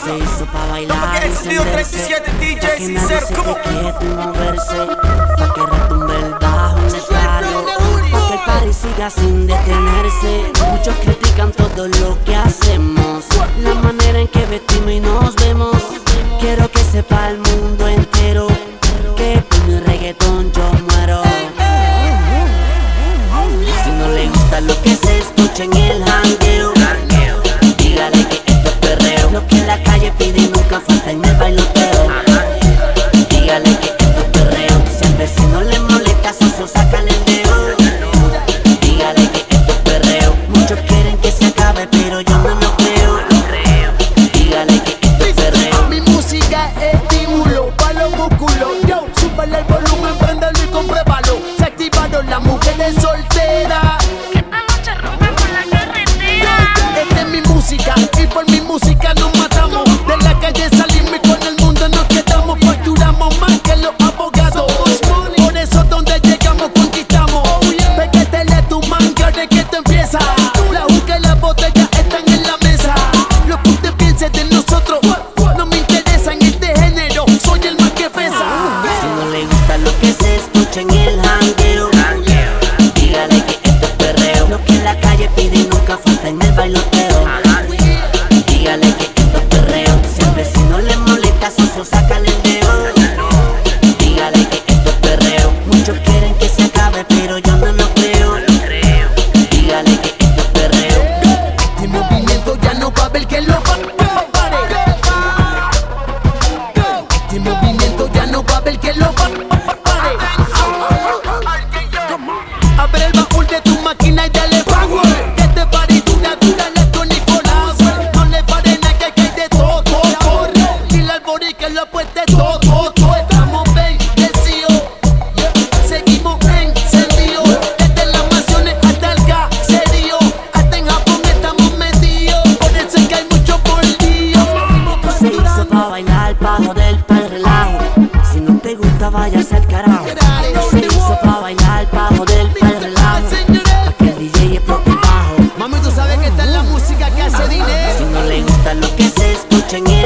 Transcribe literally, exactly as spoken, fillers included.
se hizo pa' bailar y encenderse, pa' que nadie se quede quieto y moverse, pa' que retumbe el bajo en el carro, pa' que el party siga sin detenerse. Muchos critican todo lo que hacemos, la manera en que vestimos y nos vemos. Quiero que sepa el mundo entero que por mi reggaetón yo muero. Si no le gusta lo que se escucha en el jangueo, dígale que esto es perreo. Lo que en la calle pide y nunca falta en el bailoteo. Dígale que esto es perreo. Si al vecino le molesta, socio, sácale el dedo. Dígale que esto es perreo. Muchos quieren que se acabe, pero yo no lo creo. Dígale que esto es perreo. Mi música es estímulo pa' los músculos. Yo, súbele el volumen, préndelo y compruébalo. Se activaron las mujeres solteras. Esta noche rompe por la carretera. Esta es mi música y por mi música nos matamos. De la calle salimos y con el mundo nos quedamos. Facturamos más que los abogados. Por eso donde llegamos conquistamos. Pégatele tu manga de que esto empieza. La juca y la botella están en la mesa. Lo que usted piense de nosotros no me interesa en este género. Soy el más que pesa. Si no le gusta lo que se escucha en el jangueo, dígale que esto es perreo. Lo que en la calle pide y nunca falta en el bailoteo. Dígale que esto es perreo. Si al vecino le molesta, socio, sácale el dedo. Dígale que esto es perreo. Muchos quieren que se acabe, pero yo no lo creo. Dígale que esto es perreo. Este movimiento ya no va a haber que lo pa- pa- pare. Este movimiento ya no va a haber que lo pa- pa- pare. Abre el baúl de tu máquina y dale power. Que este party dura, dura la twenty-four hours. No le pare nada que hay de todo, todo. Dile al bori que lo apueste todo, todo. Estamos bendecidos, seguimos encendidos. Desde las mansiones hasta el caserío, hasta en Japón estamos metidos. Por eso es que hay mucho por día. Esto se hizo pa' bailar, pa' joder, pa' el relajo. Si no te gusta, váyase al carajo. Esto se hizo pa' bailar, pa' joder, pa' el relajo, pa' que el D J explote el bajo. Mami, tú sabes que esta es la música que hace dinero. Si no le gusta lo que se escucha en